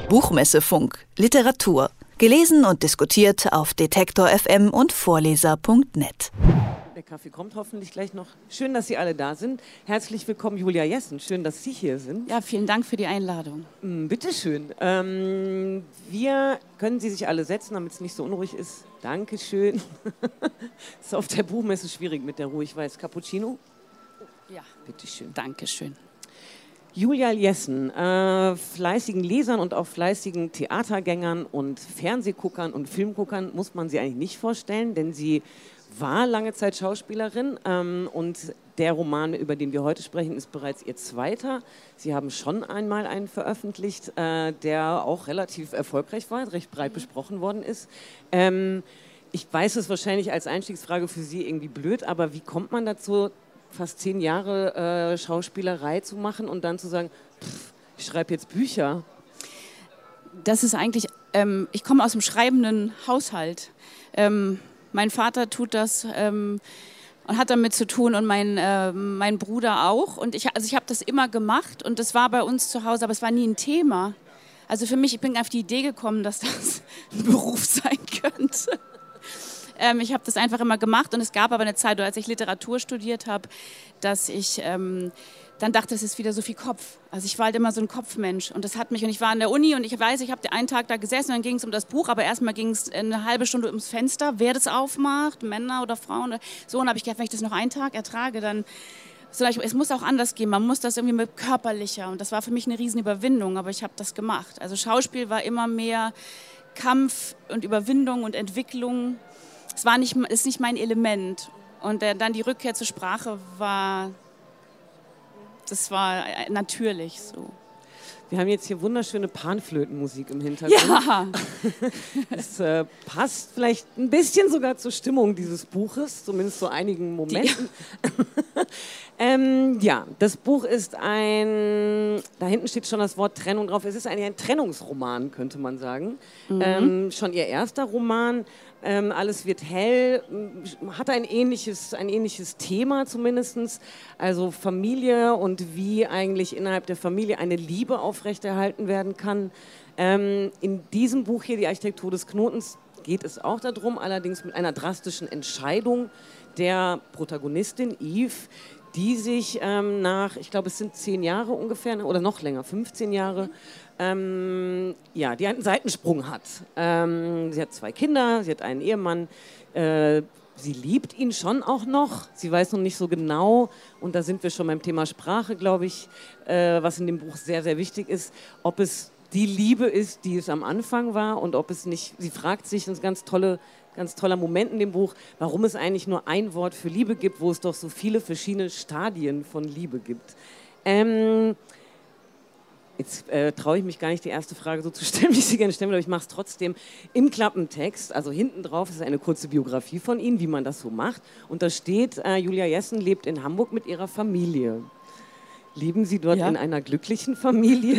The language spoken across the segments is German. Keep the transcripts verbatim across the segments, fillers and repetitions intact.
Buchmessefunk, Literatur. Gelesen und diskutiert auf Detektor F M und Vorleser punkt net. Der Kaffee kommt hoffentlich gleich noch. Schön, dass Sie alle da sind. Herzlich willkommen, Julia Jessen. Schön, dass Sie hier sind. Ja, vielen Dank für die Einladung. Bitte schön. Ähm, wir können Sie sich alle setzen, damit es nicht so unruhig ist. Dankeschön. Ist auf der Buchmesse schwierig mit der Ruhe. Ich weiß. Cappuccino? Ja. Bitte schön. Dankeschön. Julia Jessen, äh, fleißigen Lesern und auch fleißigen Theatergängern und Fernsehguckern und Filmguckern muss man sie eigentlich nicht vorstellen, denn sie war lange Zeit Schauspielerin ähm, und der Roman, über den wir heute sprechen, ist bereits ihr zweiter. Sie haben schon einmal einen veröffentlicht, äh, der auch relativ erfolgreich war, recht breit besprochen worden ist. Ähm, ich weiß es wahrscheinlich als Einstiegsfrage für Sie irgendwie blöd, aber wie kommt man dazu, fast zehn Jahre äh, Schauspielerei zu machen und dann zu sagen, pff, ich schreibe jetzt Bücher? Das ist eigentlich, ähm, ich komme aus dem schreibenden Haushalt. Ähm, mein Vater tut das ähm, und hat damit zu tun und mein, äh, mein Bruder auch. Und ich, also ich habe das immer gemacht und das war bei uns zu Hause, aber es war nie ein Thema. Also für mich, ich bin auf die Idee gekommen, dass das ein Beruf sein könnte. Ähm, ich habe das einfach immer gemacht und es gab aber eine Zeit, als ich Literatur studiert habe, dass ich ähm, dann dachte, es ist wieder so viel Kopf. Also ich war halt immer so ein Kopfmensch und das hat mich, und ich war an der Uni und ich weiß, ich habe einen Tag da gesessen und dann ging es um das Buch, aber erstmal ging es eine halbe Stunde ums Fenster, wer das aufmacht, Männer oder Frauen. Oder so, und habe ich gedacht, wenn ich das noch einen Tag ertrage, dann, so, es muss auch anders gehen, man muss das irgendwie mit körperlicher, und das war für mich eine Riesenüberwindung, aber ich habe das gemacht. Also Schauspiel war immer mehr Kampf und Überwindung und Entwicklung. Es war nicht, ist nicht mein Element. Und äh, dann die Rückkehr zur Sprache war, das war natürlich so. Wir haben jetzt hier wunderschöne Panflötenmusik im Hintergrund. Ja! Es äh, passt vielleicht ein bisschen sogar zur Stimmung dieses Buches, zumindest zu einigen Momenten. ähm, ja, das Buch ist ein, da hinten steht schon das Wort Trennung drauf, es ist eigentlich ein Trennungsroman, könnte man sagen. Mhm. Ähm, schon ihr erster Roman. Ähm, alles wird hell, hat ein ähnliches, ein ähnliches Thema zumindest, also Familie und wie eigentlich innerhalb der Familie eine Liebe aufrechterhalten werden kann. Ähm, in diesem Buch hier, Die Architektur des Knotens, geht es auch darum, allerdings mit einer drastischen Entscheidung der Protagonistin Eve, die sich ähm, nach, ich glaube es sind zehn Jahre ungefähr, oder noch länger, fünfzehn Jahre, Ähm, ja, die einen Seitensprung hat. Ähm, sie hat zwei Kinder, sie hat einen Ehemann, äh, sie liebt ihn schon auch noch, sie weiß noch nicht so genau, und da sind wir schon beim Thema Sprache, glaube ich, äh, was in dem Buch sehr, sehr wichtig ist, ob es die Liebe ist, die es am Anfang war, und ob es nicht, sie fragt sich, das ist ein ganz, tolle, ganz toller Moment in dem Buch, warum es eigentlich nur ein Wort für Liebe gibt, wo es doch so viele verschiedene Stadien von Liebe gibt. Ähm, Jetzt äh, traue ich mich gar nicht, die erste Frage so zu stellen, wie ich sie gerne stellen will, aber ich mache es trotzdem. Im Klappentext, also hinten drauf ist eine kurze Biografie von Ihnen, wie man das so macht. Und da steht, äh, Julia Jessen lebt in Hamburg mit ihrer Familie. Leben Sie dort ja. in einer glücklichen Familie?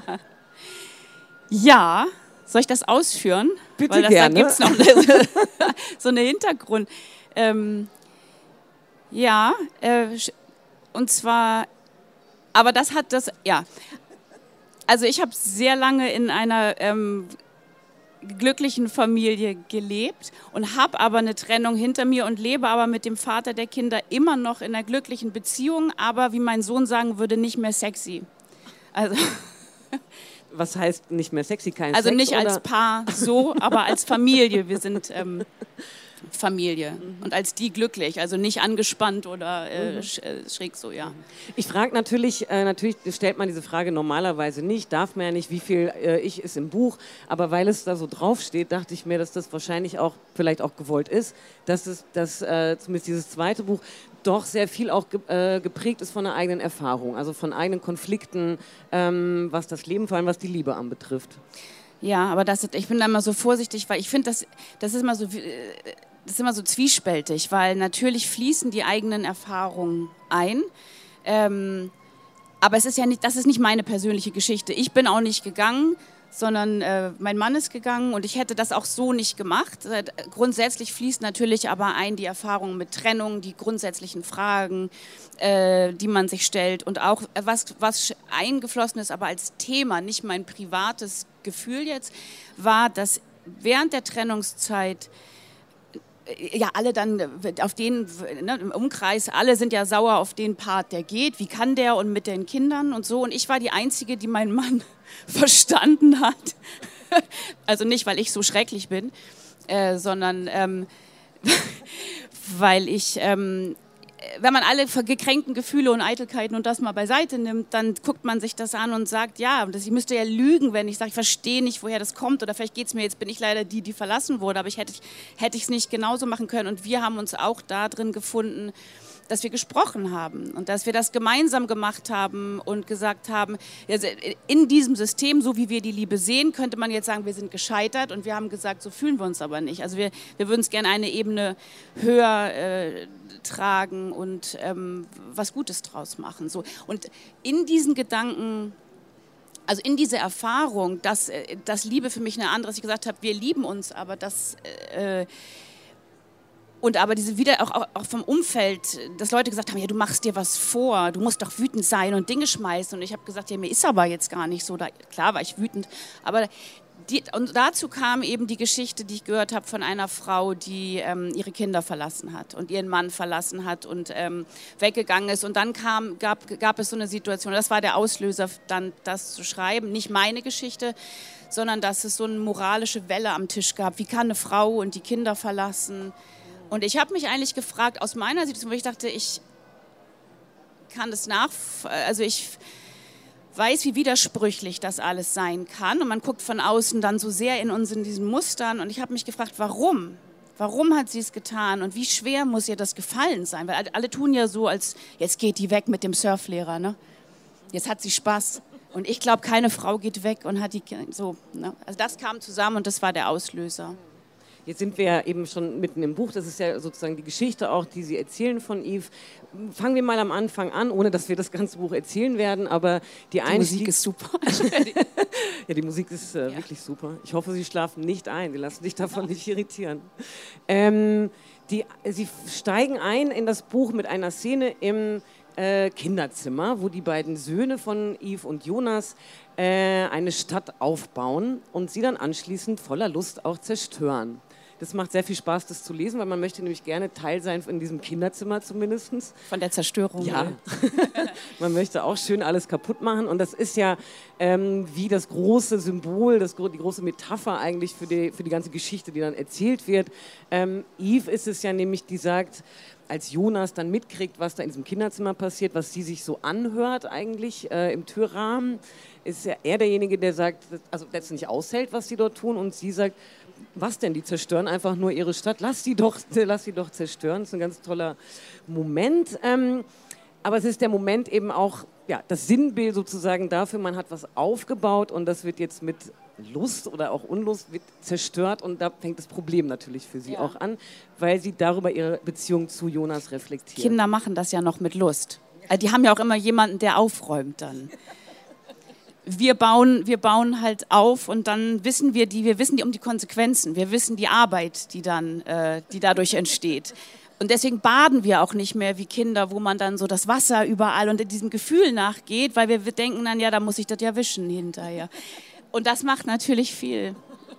Ja, soll ich das ausführen? Bitte Weil das, gerne. Da gibt es noch eine, so einen Hintergrund. Ähm, ja, äh, und zwar, aber das hat das, ja... Also ich habe sehr lange in einer ähm, glücklichen Familie gelebt und habe aber eine Trennung hinter mir und lebe aber mit dem Vater der Kinder immer noch in einer glücklichen Beziehung, aber wie mein Sohn sagen würde, nicht mehr sexy. Also was heißt nicht mehr sexy? Kein Also Sex, nicht oder? Als Paar so, aber als Familie. Wir sind ähm, Familie mhm. und als die glücklich, also nicht angespannt oder äh, mhm. schräg so, ja. Ich frage natürlich, äh, natürlich stellt man diese Frage normalerweise nicht, darf man ja nicht, wie viel äh, Ich ist im Buch, aber weil es da so draufsteht, dachte ich mir, dass das wahrscheinlich auch, vielleicht auch gewollt ist, dass es, dass äh, zumindest dieses zweite Buch doch sehr viel auch ge äh, geprägt ist von einer eigenen Erfahrung, also von eigenen Konflikten, ähm, was das Leben, vor allem was die Liebe anbetrifft. Ja, aber das, ich bin da immer so vorsichtig, weil ich finde, das, das ist immer so... Äh, Das ist immer so zwiespältig, weil natürlich fließen die eigenen Erfahrungen ein. Ähm, aber es ist ja nicht, das ist nicht meine persönliche Geschichte. Ich bin auch nicht gegangen, sondern äh, mein Mann ist gegangen und ich hätte das auch so nicht gemacht. Äh, grundsätzlich fließt natürlich aber ein die Erfahrung mit Trennung, die grundsätzlichen Fragen, äh, die man sich stellt und auch äh, was, was eingeflossen ist, aber als Thema, nicht mein privates Gefühl jetzt, war, dass während der Trennungszeit ja, alle dann auf den, ne, im Umkreis, alle sind ja sauer auf den Part, der geht. Wie kann der und mit den Kindern und so. Und ich war die Einzige, die meinen Mann verstanden hat. Also nicht, weil ich so schrecklich bin, äh, sondern ähm, weil ich, ähm, wenn man alle gekränkten Gefühle und Eitelkeiten und das mal beiseite nimmt, dann guckt man sich das an und sagt, ja, das, ich müsste ja lügen, wenn ich sage, ich verstehe nicht, woher das kommt oder vielleicht geht es mir, jetzt bin ich leider die, die verlassen wurde, aber ich hätte hätte ich es nicht genauso machen können und wir haben uns auch da drin gefunden, dass wir gesprochen haben und dass wir das gemeinsam gemacht haben und gesagt haben, also in diesem System, so wie wir die Liebe sehen, könnte man jetzt sagen, wir sind gescheitert und wir haben gesagt, so fühlen wir uns aber nicht. Also wir, wir würden es gerne eine Ebene höher äh, tragen und ähm, was Gutes draus machen. So. Und in diesen Gedanken, also in diese Erfahrung, dass, dass Liebe für mich eine andere ist, ich gesagt habe, wir lieben uns, aber das... Äh, Und aber diese wieder auch, auch vom Umfeld, dass Leute gesagt haben, ja, du machst dir was vor, du musst doch wütend sein und Dinge schmeißen. Und ich habe gesagt, ja, mir ist aber jetzt gar nicht so. Da, klar war ich wütend, aber die, und dazu kam eben die Geschichte, die ich gehört habe von einer Frau, die ähm, ihre Kinder verlassen hat und ihren Mann verlassen hat und ähm, weggegangen ist. Und dann kam, gab, gab es so eine Situation, das war der Auslöser, dann das zu schreiben, nicht meine Geschichte, sondern dass es so eine moralische Welle am Tisch gab. Wie kann eine Frau und die Kinder verlassen? Und ich habe mich eigentlich gefragt, aus meiner Sicht, wo ich dachte, ich kann das nach, also ich weiß, wie widersprüchlich das alles sein kann. Und man guckt von außen dann so sehr in uns in diesen Mustern. Und ich habe mich gefragt, warum? Warum hat sie es getan? Und wie schwer muss ihr das gefallen sein? Weil alle tun ja so, als jetzt geht die weg mit dem Surflehrer, ne? Jetzt hat sie Spaß. Und ich glaube, keine Frau geht weg und hat die so. Ne? Also das kam zusammen und das war der Auslöser. Jetzt sind wir ja eben schon mitten im Buch, das ist ja sozusagen die Geschichte auch, die Sie erzählen von Yves. Fangen wir mal am Anfang an, ohne dass wir das ganze Buch erzählen werden, aber die, die Musik ist super. Ja, die Musik ist äh, ja. wirklich super. Ich hoffe, Sie schlafen nicht ein, Sie lassen sich davon ja. nicht irritieren. Ähm, die, Sie steigen ein in das Buch mit einer Szene im äh, Kinderzimmer, wo die beiden Söhne von Yves und Jonas äh, eine Stadt aufbauen und sie dann anschließend voller Lust auch zerstören. Das macht sehr viel Spaß, das zu lesen, weil man möchte nämlich gerne Teil sein in diesem Kinderzimmer zumindest. Von der Zerstörung. Ja, man möchte auch schön alles kaputt machen und das ist ja ähm, wie das große Symbol, das, die große Metapher eigentlich für die, für die ganze Geschichte, die dann erzählt wird. Ähm, Yves ist es ja nämlich, die sagt, als Jonas dann mitkriegt, was da in diesem Kinderzimmer passiert, was sie sich so anhört eigentlich äh, im Türrahmen, ist ja er derjenige, der sagt, also der es nicht aushält, was sie dort tun und sie sagt, was denn, die zerstören einfach nur ihre Stadt, lass sie doch, lass sie doch zerstören. Das ist ein ganz toller Moment. Ähm, aber es ist der Moment eben auch, ja, das Sinnbild sozusagen dafür, man hat was aufgebaut und das wird jetzt mit Lust oder auch Unlust wird zerstört und da fängt das Problem natürlich für sie ja. auch an, weil sie darüber ihre Beziehung zu Jonas reflektiert. Kinder machen das ja noch mit Lust. Die haben ja auch immer jemanden, der aufräumt dann. Wir bauen, wir bauen halt auf und dann wissen wir die, wir wissen die um die Konsequenzen, wir wissen die Arbeit, die dann, äh, die dadurch entsteht. Und deswegen baden wir auch nicht mehr wie Kinder, wo man dann so das Wasser überall und diesem Gefühl nachgeht, weil wir denken dann, ja, da muss ich das ja wischen hinterher. Und das macht natürlich viel.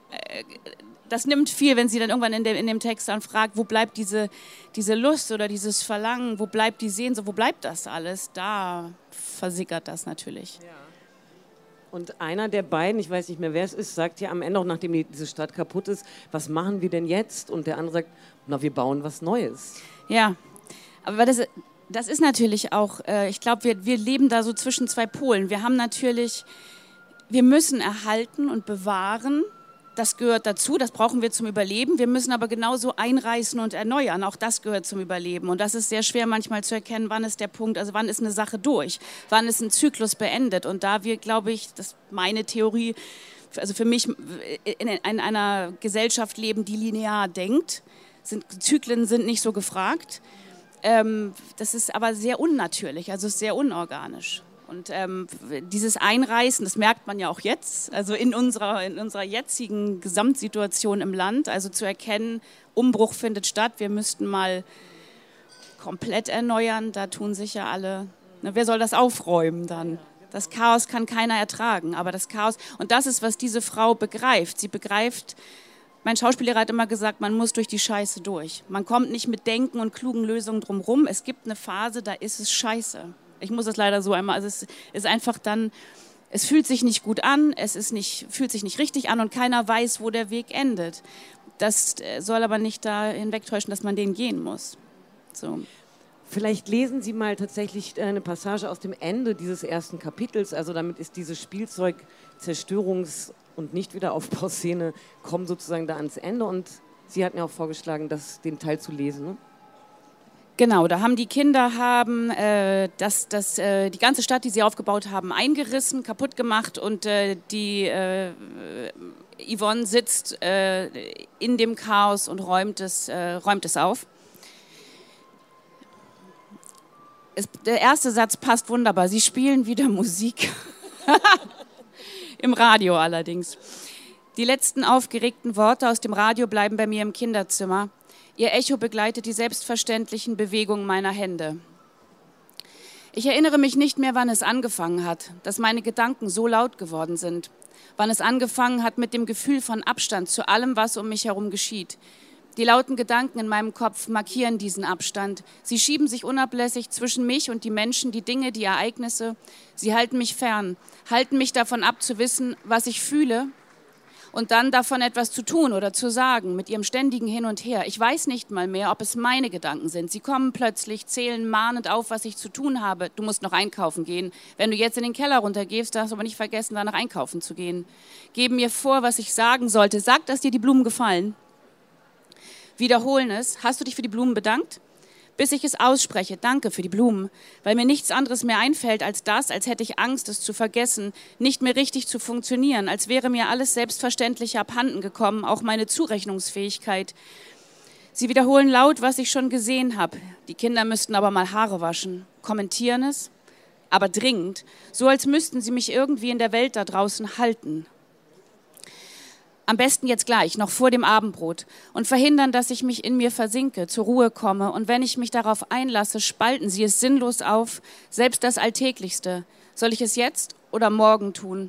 Das nimmt viel, wenn sie dann irgendwann in dem, in dem Text dann fragt, wo bleibt diese, diese Lust oder dieses Verlangen, wo bleibt die Sehnsucht, wo bleibt das alles? Da versickert das natürlich. Ja. Und einer der beiden, ich weiß nicht mehr, wer es ist, sagt ja am Ende auch, nachdem die, diese Stadt kaputt ist, was machen wir denn jetzt? Und der andere sagt, na, wir bauen was Neues. Ja, aber das, das ist natürlich auch, äh, ich glaube, wir, wir leben da so zwischen zwei Polen. Wir haben natürlich, wir müssen erhalten und bewahren, das gehört dazu, das brauchen wir zum Überleben. Wir müssen aber genauso einreißen und erneuern, auch das gehört zum Überleben. Und das ist sehr schwer manchmal zu erkennen, wann ist der Punkt, also wann ist eine Sache durch, wann ist ein Zyklus beendet. Und da wir, glaube ich, das ist meine Theorie, also für mich in, in einer Gesellschaft leben, die linear denkt, sind, Zyklen sind nicht so gefragt. Ähm, das ist aber sehr unnatürlich, also sehr unorganisch. Und ähm, dieses Einreißen, das merkt man ja auch jetzt, also in unserer, in unserer jetzigen Gesamtsituation im Land, also zu erkennen, Umbruch findet statt, wir müssten mal komplett erneuern, da tun sich ja alle, ne, wer soll das aufräumen dann? Das Chaos kann keiner ertragen, aber das Chaos, und das ist, was diese Frau begreift, sie begreift, mein Schauspiellehrer hat immer gesagt, man muss durch die Scheiße durch. Man kommt nicht mit Denken und klugen Lösungen drumherum. Es gibt eine Phase, da ist es scheiße. Ich muss es leider so einmal, also es ist einfach dann, es fühlt sich nicht gut an, es ist nicht, fühlt sich nicht richtig an und keiner weiß, wo der Weg endet. Das soll aber nicht da hinwegtäuschen, dass man den gehen muss. So. Vielleicht lesen Sie mal tatsächlich eine Passage aus dem Ende dieses ersten Kapitels. Also damit ist diese Spielzeug-Zerstörungs- und Nicht-Wiederaufbauszene kommen sozusagen da ans Ende. Und Sie hatten ja auch vorgeschlagen, das, den Teil zu lesen, ne? Genau, da haben die Kinder haben, äh, das, das, äh, die ganze Stadt, die sie aufgebaut haben, eingerissen, kaputt gemacht und äh, die äh, Yvonne sitzt äh, in dem Chaos und räumt es, äh, räumt es auf. Es, der erste Satz passt wunderbar. Sie spielen wieder Musik. Im Radio allerdings. Die letzten aufgeregten Worte aus dem Radio bleiben bei mir im Kinderzimmer. Ihr Echo begleitet die selbstverständlichen Bewegungen meiner Hände. Ich erinnere mich nicht mehr, wann es angefangen hat, dass meine Gedanken so laut geworden sind. Wann es angefangen hat mit dem Gefühl von Abstand zu allem, was um mich herum geschieht. Die lauten Gedanken in meinem Kopf markieren diesen Abstand. Sie schieben sich unablässig zwischen mich und die Menschen, die Dinge, die Ereignisse. Sie halten mich fern, halten mich davon ab zu wissen, was ich fühle und dann davon etwas zu tun oder zu sagen mit ihrem ständigen Hin und Her. Ich weiß nicht mal mehr, ob es meine Gedanken sind. Sie kommen plötzlich, zählen mahnend auf, was ich zu tun habe. Du musst noch einkaufen gehen. Wenn du jetzt in den Keller runtergehst, darfst du aber nicht vergessen, danach einkaufen zu gehen. Geben mir vor, was ich sagen sollte. Sag, dass dir die Blumen gefallen. Wiederholen es. Hast du dich für die Blumen bedankt? Bis ich es ausspreche, danke für die Blumen, weil mir nichts anderes mehr einfällt als das, als hätte ich Angst, es zu vergessen, nicht mehr richtig zu funktionieren, als wäre mir alles selbstverständlich abhanden gekommen, auch meine Zurechnungsfähigkeit. Sie wiederholen laut, was ich schon gesehen habe. Die Kinder müssten aber mal Haare waschen, kommentieren es, aber dringend, so als müssten sie mich irgendwie in der Welt da draußen halten. Am besten jetzt gleich, noch vor dem Abendbrot und verhindern, dass ich mich in mir versinke, zur Ruhe komme. Und wenn ich mich darauf einlasse, spalten sie es sinnlos auf, selbst das Alltäglichste. Soll ich es jetzt oder morgen tun?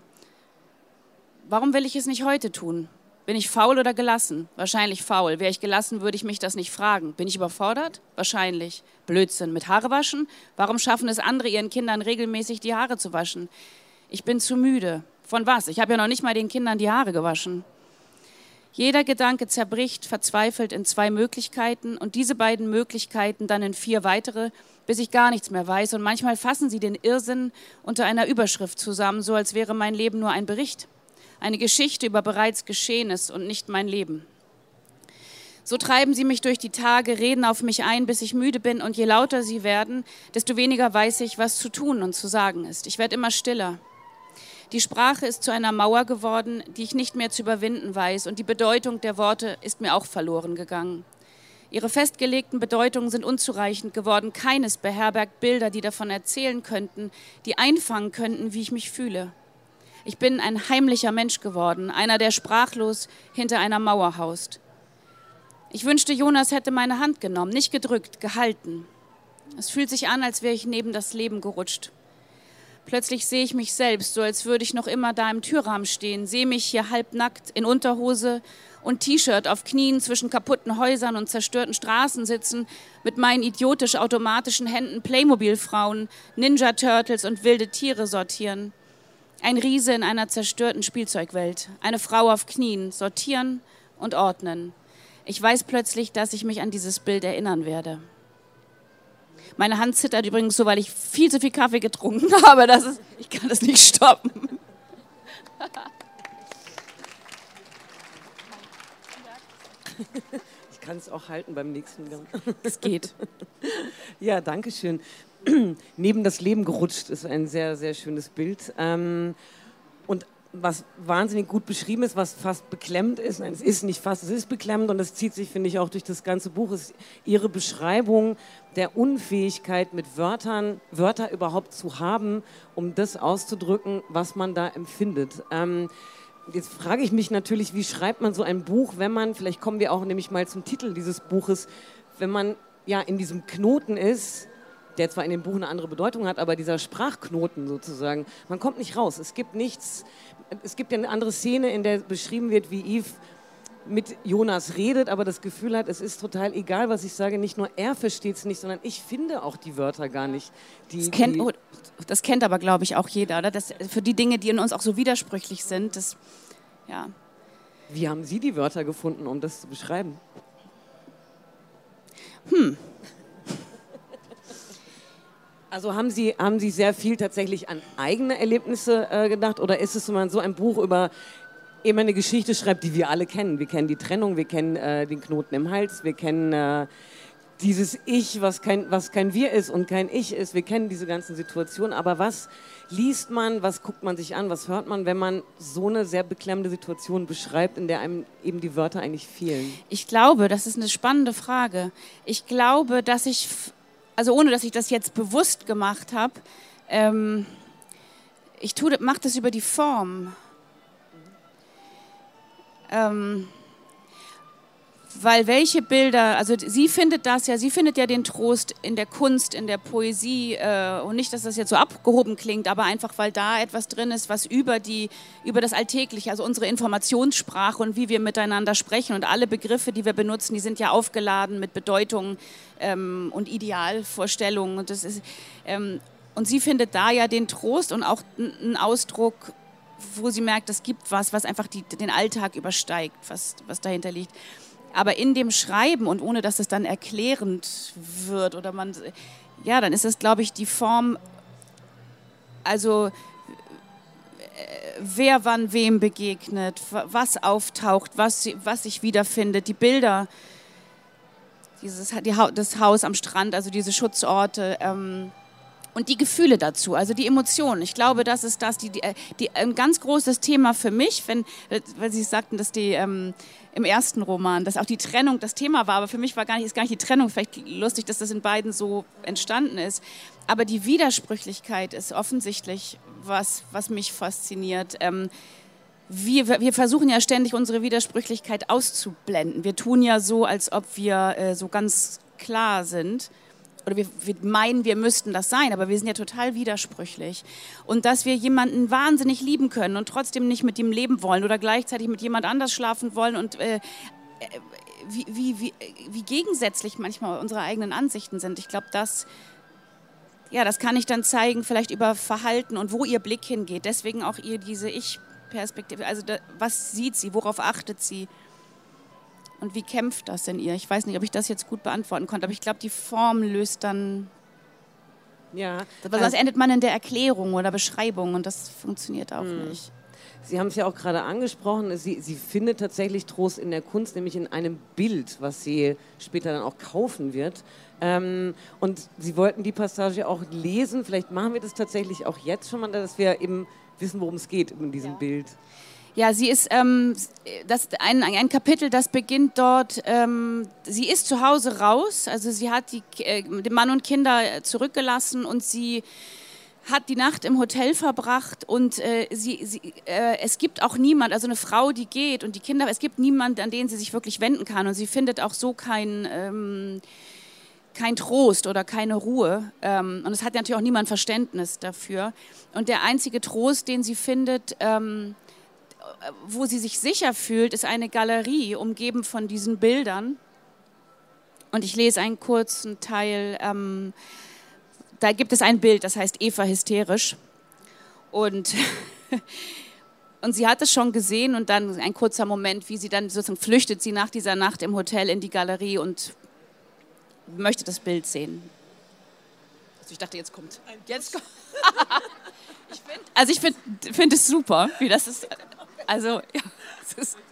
Warum will ich es nicht heute tun? Bin ich faul oder gelassen? Wahrscheinlich faul. Wäre ich gelassen, würde ich mich das nicht fragen. Bin ich überfordert? Wahrscheinlich. Blödsinn. Mit Haare waschen? Warum schaffen es andere, ihren Kindern regelmäßig die Haare zu waschen? Ich bin zu müde. Von was? Ich habe ja noch nicht mal den Kindern die Haare gewaschen. Jeder Gedanke zerbricht, verzweifelt in zwei Möglichkeiten und diese beiden Möglichkeiten dann in vier weitere, bis ich gar nichts mehr weiß. Und manchmal fassen sie den Irrsinn unter einer Überschrift zusammen, so als wäre mein Leben nur ein Bericht, eine Geschichte über bereits Geschehenes und nicht mein Leben. So treiben sie mich durch die Tage, reden auf mich ein, bis ich müde bin und je lauter sie werden, desto weniger weiß ich, was zu tun und zu sagen ist. Ich werde immer stiller. Die Sprache ist zu einer Mauer geworden, die ich nicht mehr zu überwinden weiß und die Bedeutung der Worte ist mir auch verloren gegangen. Ihre festgelegten Bedeutungen sind unzureichend geworden. Keines beherbergt Bilder, die davon erzählen könnten, die einfangen könnten, wie ich mich fühle. Ich bin ein heimlicher Mensch geworden, einer, der sprachlos hinter einer Mauer haust. Ich wünschte, Jonas hätte meine Hand genommen, nicht gedrückt, gehalten. Es fühlt sich an, als wäre ich neben das Leben gerutscht. Plötzlich sehe ich mich selbst, so als würde ich noch immer da im Türrahmen stehen, sehe mich hier halbnackt in Unterhose und T-Shirt auf Knien zwischen kaputten Häusern und zerstörten Straßen sitzen, mit meinen idiotisch-automatischen Händen Playmobil-Frauen, Ninja-Turtles und wilde Tiere sortieren. Ein Riese in einer zerstörten Spielzeugwelt, eine Frau auf Knien, sortieren und ordnen. Ich weiß plötzlich, dass ich mich an dieses Bild erinnern werde. Meine Hand zittert übrigens so, weil ich viel zu viel Kaffee getrunken habe. Das ist, ich kann das nicht stoppen. Ich kann es auch halten beim nächsten Gang. Es geht. Ja, danke schön. Neben das Leben gerutscht ist ein sehr, sehr schönes Bild. Ähm, und was wahnsinnig gut beschrieben ist, was fast beklemmend ist. Nein, es ist nicht fast, es ist beklemmend und es zieht sich, finde ich, auch durch das ganze Buch, ist ihre Beschreibung der Unfähigkeit, mit Wörtern, Wörter überhaupt zu haben, um das auszudrücken, was man da empfindet. Ähm, jetzt frage ich mich natürlich, wie schreibt man so ein Buch, wenn man, vielleicht kommen wir auch nämlich mal zum Titel dieses Buches, wenn man ja in diesem Knoten ist, der zwar in dem Buch eine andere Bedeutung hat, aber dieser Sprachknoten sozusagen, man kommt nicht raus. Es gibt nichts, es gibt ja eine andere Szene, in der beschrieben wird, wie Yves mit Jonas redet, aber das Gefühl hat, es ist total egal, was ich sage, nicht nur er versteht es nicht, sondern ich finde auch die Wörter gar nicht. Die, das, kennt, die oh, das kennt aber, glaube ich, auch jeder, oder? Das, für die Dinge, die in uns auch so widersprüchlich sind, das, ja. Wie haben Sie die Wörter gefunden, um das zu beschreiben? Hm. Also haben Sie, haben Sie sehr viel tatsächlich an eigene Erlebnisse äh, gedacht oder ist es, wenn man so ein Buch über eben eine Geschichte schreibt, die wir alle kennen? Wir kennen die Trennung, wir kennen äh, den Knoten im Hals, wir kennen äh, dieses Ich, was kein, was kein Wir ist und kein Ich ist. Wir kennen diese ganzen Situationen, aber was liest man, was guckt man sich an, was hört man, wenn man so eine sehr beklemmende Situation beschreibt, in der einem eben die Wörter eigentlich fehlen? Ich glaube, das ist eine spannende Frage. Ich glaube, dass ich... Also ohne, dass ich das jetzt bewusst gemacht habe, ähm, ich mache das über die Form. Ähm, weil welche Bilder, also sie findet das ja, sie findet ja den Trost in der Kunst, in der Poesie äh, und nicht, dass das jetzt so abgehoben klingt, aber einfach, weil da etwas drin ist, was über die, über das Alltägliche, also unsere Informationssprache und wie wir miteinander sprechen und alle Begriffe, die wir benutzen, die sind ja aufgeladen mit Bedeutungen ähm, und Idealvorstellungen und das ist, ähm, und sie findet da ja den Trost und auch einen Ausdruck, wo sie merkt, es gibt was, was einfach die, den Alltag übersteigt, was, was dahinter liegt. Aber in dem Schreiben und ohne, dass es dann erklärend wird oder man, ja, dann ist es, glaube ich, die Form, also wer wann wem begegnet, was auftaucht, was, was sich wiederfindet, die Bilder, dieses, die, das Haus am Strand, also diese Schutzorte, ähm, und die Gefühle dazu, also die Emotionen. Ich glaube, das ist das, die, die, die, ein ganz großes Thema für mich, wenn, weil Sie sagten, dass die ähm, im ersten Roman, dass auch die Trennung das Thema war, aber für mich war gar nicht, ist gar nicht die Trennung, vielleicht lustig, dass das in beiden so entstanden ist, aber die Widersprüchlichkeit ist offensichtlich was, was mich fasziniert. Ähm, wir, wir versuchen ja ständig unsere Widersprüchlichkeit auszublenden. Wir tun ja so, als ob wir äh, so ganz klar sind. Oder wir, wir meinen, wir müssten das sein, aber wir sind ja total widersprüchlich. Und dass wir jemanden wahnsinnig lieben können und trotzdem nicht mit ihm leben wollen oder gleichzeitig mit jemand anders schlafen wollen und äh, wie, wie, wie, wie gegensätzlich manchmal unsere eigenen Ansichten sind. Ich glaube, das, ja, das kann ich dann zeigen, vielleicht über Verhalten und wo ihr Blick hingeht. Deswegen auch ihr diese Ich-Perspektive. Also da, was sieht sie, worauf achtet sie? Und wie kämpft das in ihr? Ich weiß nicht, ob ich das jetzt gut beantworten konnte, aber ich glaube, die Form löst dann... Ja. Sonst also endet man in der Erklärung oder Beschreibung und das funktioniert auch mh. nicht. Sie haben es ja auch gerade angesprochen, sie, sie findet tatsächlich Trost in der Kunst, nämlich in einem Bild, was sie später dann auch kaufen wird. Ähm, und Sie wollten die Passage auch lesen, vielleicht machen wir das tatsächlich auch jetzt schon mal, dass wir eben wissen, worum es geht in diesem ja. Bild. Ja, sie ist ähm, das, ein, ein Kapitel, das beginnt dort, ähm, sie ist zu Hause raus, also sie hat die, äh, den Mann und Kinder zurückgelassen und sie hat die Nacht im Hotel verbracht und äh, sie, sie, äh, es gibt auch niemand, also eine Frau, die geht und die Kinder, es gibt niemand, an den sie sich wirklich wenden kann und sie findet auch so kein... Ähm, kein Trost oder keine Ruhe. Ähm, und es hat natürlich auch niemand Verständnis dafür. Und der einzige Trost, den sie findet, ähm, wo sie sich sicher fühlt, ist eine Galerie, umgeben von diesen Bildern. Und ich lese einen kurzen Teil. Ähm, da gibt es ein Bild, das heißt Eva hysterisch. Und, und sie hat es schon gesehen und dann ein kurzer Moment, wie sie dann sozusagen flüchtet sie nach dieser Nacht im Hotel in die Galerie und möchte das Bild sehen. Also ich dachte, jetzt kommt. Jetzt kommt. ich find, also ich finde find es super, wie das ist. Also, ja. Das ist,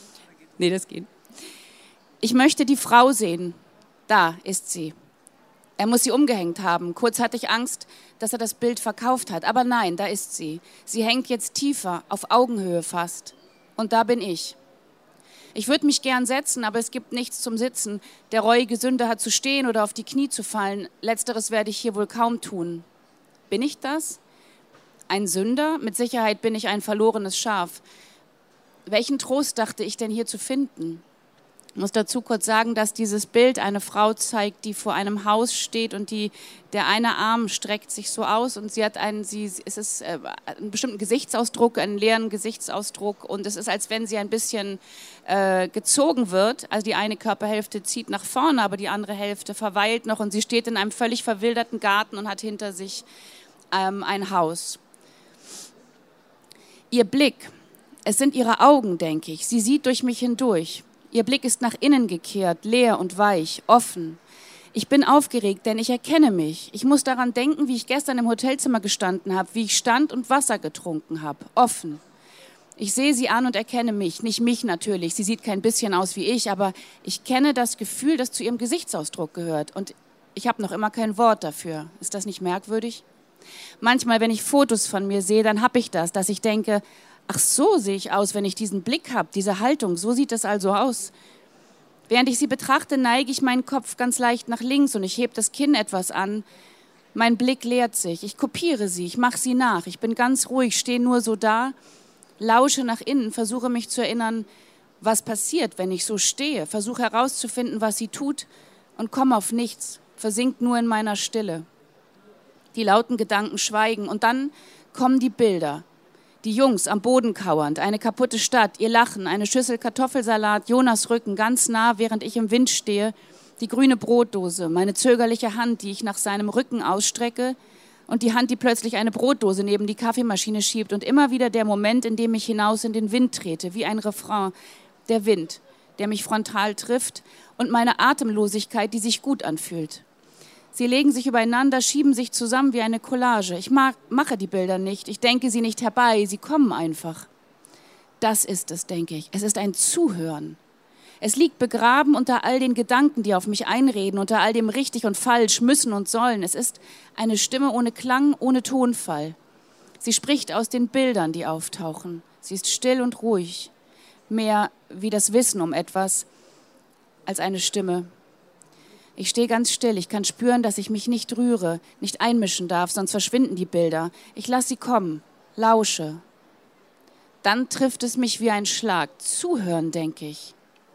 nee, das geht. Ich möchte die Frau sehen. Da ist sie. Er muss sie umgehängt haben. Kurz hatte ich Angst, dass er das Bild verkauft hat. Aber nein, da ist sie. Sie hängt jetzt tiefer, auf Augenhöhe fast. Und da bin ich. Ich würde mich gern setzen, aber es gibt nichts zum Sitzen. Der reuige Sünder hat zu stehen oder auf die Knie zu fallen. Letzteres werde ich hier wohl kaum tun. Bin ich das? Ein Sünder? Mit Sicherheit bin ich ein verlorenes Schaf. Welchen Trost dachte ich denn hier zu finden? Ich muss dazu kurz sagen, dass dieses Bild eine Frau zeigt, die vor einem Haus steht und die, der eine Arm streckt sich so aus und sie hat einen, sie, es ist äh, einen bestimmten Gesichtsausdruck, einen leeren Gesichtsausdruck und es ist, als wenn sie ein bisschen äh, gezogen wird. Also die eine Körperhälfte zieht nach vorne, aber die andere Hälfte verweilt noch und sie steht in einem völlig verwilderten Garten und hat hinter sich ähm, ein Haus. Ihr Blick, es sind ihre Augen, denke ich. Sie sieht durch mich hindurch. Ihr Blick ist nach innen gekehrt, leer und weich, offen. Ich bin aufgeregt, denn ich erkenne mich. Ich muss daran denken, wie ich gestern im Hotelzimmer gestanden habe, wie ich stand und Wasser getrunken habe, offen. Ich sehe sie an und erkenne mich, nicht mich natürlich, sie sieht kein bisschen aus wie ich, aber ich kenne das Gefühl, das zu ihrem Gesichtsausdruck gehört und ich habe noch immer kein Wort dafür. Ist das nicht merkwürdig? Manchmal, wenn ich Fotos von mir sehe, dann habe ich das, dass ich denke, ach so sehe ich aus, wenn ich diesen Blick habe, diese Haltung, so sieht es also aus. Während ich sie betrachte, neige ich meinen Kopf ganz leicht nach links und ich hebe das Kinn etwas an. Mein Blick leert sich, ich kopiere sie, ich mache sie nach. Ich bin ganz ruhig, stehe nur so da, lausche nach innen, versuche mich zu erinnern, was passiert, wenn ich so stehe, versuche herauszufinden, was sie tut und komme auf nichts, versinkt nur in meiner Stille. Die lauten Gedanken schweigen und dann kommen die Bilder. Die Jungs am Boden kauernd, eine kaputte Stadt, ihr Lachen, eine Schüssel Kartoffelsalat, Jonas Rücken ganz nah, während ich im Wind stehe, die grüne Brotdose, meine zögerliche Hand, die ich nach seinem Rücken ausstrecke und die Hand, die plötzlich eine Brotdose neben die Kaffeemaschine schiebt und immer wieder der Moment, in dem ich hinaus in den Wind trete, wie ein Refrain, der Wind, der mich frontal trifft und meine Atemlosigkeit, die sich gut anfühlt. Sie legen sich übereinander, schieben sich zusammen wie eine Collage. Ich mag, mache die Bilder nicht, ich denke sie nicht herbei, sie kommen einfach. Das ist es, denke ich. Es ist ein Zuhören. Es liegt begraben unter all den Gedanken, die auf mich einreden, unter all dem richtig und falsch, müssen und sollen. Es ist eine Stimme ohne Klang, ohne Tonfall. Sie spricht aus den Bildern, die auftauchen. Sie ist still und ruhig. Mehr wie das Wissen um etwas als eine Stimme. Ich stehe ganz still, ich kann spüren, dass ich mich nicht rühre, nicht einmischen darf, sonst verschwinden die Bilder. Ich lasse sie kommen, lausche. Dann trifft es mich wie ein Schlag. Zuhören, denke ich.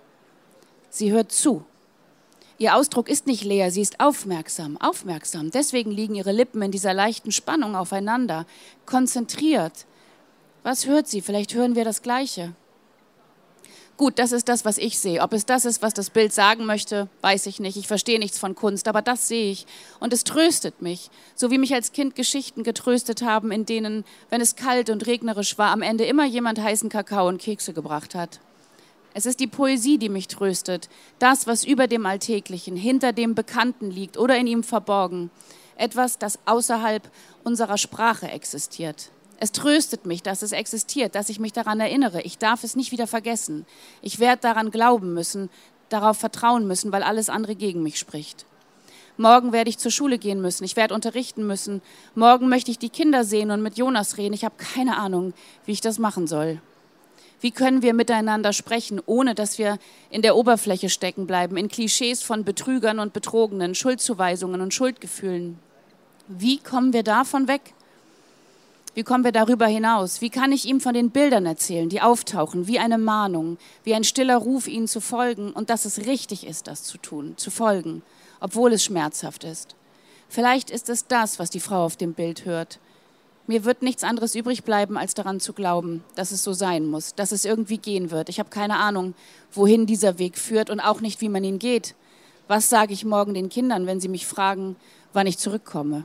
Sie hört zu. Ihr Ausdruck ist nicht leer, sie ist aufmerksam, aufmerksam. Deswegen liegen ihre Lippen in dieser leichten Spannung aufeinander, konzentriert. Was hört sie? Vielleicht hören wir das Gleiche. Gut, das ist das, was ich sehe. Ob es das ist, was das Bild sagen möchte, weiß ich nicht. Ich verstehe nichts von Kunst, aber das sehe ich. Und es tröstet mich, so wie mich als Kind Geschichten getröstet haben, in denen, wenn es kalt und regnerisch war, am Ende immer jemand heißen Kakao und Kekse gebracht hat. Es ist die Poesie, die mich tröstet. Das, was über dem Alltäglichen, hinter dem Bekannten liegt oder in ihm verborgen. Etwas, das außerhalb unserer Sprache existiert. Es tröstet mich, dass es existiert, dass ich mich daran erinnere. Ich darf es nicht wieder vergessen. Ich werde daran glauben müssen, darauf vertrauen müssen, weil alles andere gegen mich spricht. Morgen werde ich zur Schule gehen müssen. Ich werde unterrichten müssen. Morgen möchte ich die Kinder sehen und mit Jonas reden. Ich habe keine Ahnung, wie ich das machen soll. Wie können wir miteinander sprechen, ohne dass wir in der Oberfläche stecken bleiben, in Klischees von Betrügern und Betrogenen, Schuldzuweisungen und Schuldgefühlen? Wie kommen wir davon weg? Wie kommen wir darüber hinaus? Wie kann ich ihm von den Bildern erzählen, die auftauchen, wie eine Mahnung, wie ein stiller Ruf, ihnen zu folgen und dass es richtig ist, das zu tun, zu folgen, obwohl es schmerzhaft ist. Vielleicht ist es das, was die Frau auf dem Bild hört. Mir wird nichts anderes übrig bleiben, als daran zu glauben, dass es so sein muss, dass es irgendwie gehen wird. Ich habe keine Ahnung, wohin dieser Weg führt und auch nicht, wie man ihn geht. Was sage ich morgen den Kindern, wenn sie mich fragen, wann ich zurückkomme?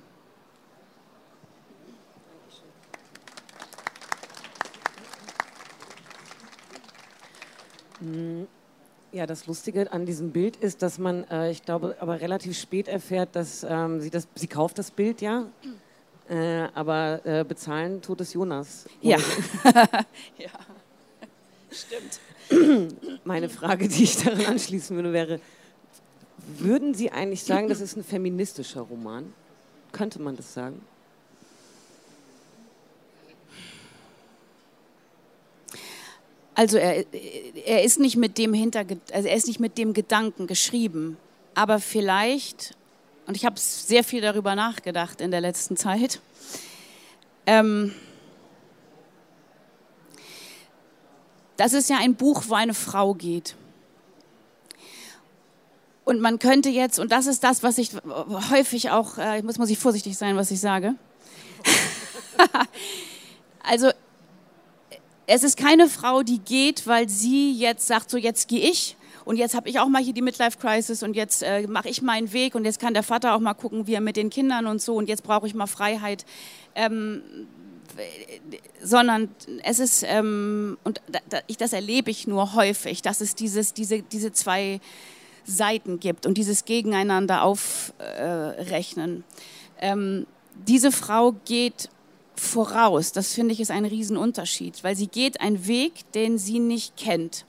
Ja, das Lustige an diesem Bild ist, dass man, äh, ich glaube, aber relativ spät erfährt, dass ähm, sie das, sie kauft das Bild, ja, äh, aber äh, bezahlen tut es Jonas. Ja. Ja, stimmt. Meine Frage, die ich daran anschließen würde, wäre, Würden Sie eigentlich sagen, das ist ein feministischer Roman? Könnte man das sagen? Also er, er ist nicht mit dem Hinterge also er ist nicht mit dem Gedanken geschrieben, aber vielleicht, und ich habe sehr viel darüber nachgedacht in der letzten Zeit, ähm, das ist ja ein Buch, wo eine Frau geht. Und man könnte jetzt, und das ist das, was ich häufig auch, äh, muss, muss ich vorsichtig sein, was ich sage. Also es ist keine Frau, die geht, weil sie jetzt sagt, so jetzt gehe ich und jetzt habe ich auch mal hier die Midlife-Crisis und jetzt äh, mache ich meinen Weg und jetzt kann der Vater auch mal gucken, wie er mit den Kindern und so und jetzt brauche ich mal Freiheit. Ähm, sondern es ist, ähm, und da, da, ich, das erlebe ich nur häufig, dass es dieses, diese, diese zwei Seiten gibt und dieses Gegeneinander aufrechnen. Äh, ähm, diese Frau geht voraus, das finde ich ist ein Riesenunterschied, weil sie geht einen Weg, den sie nicht kennt.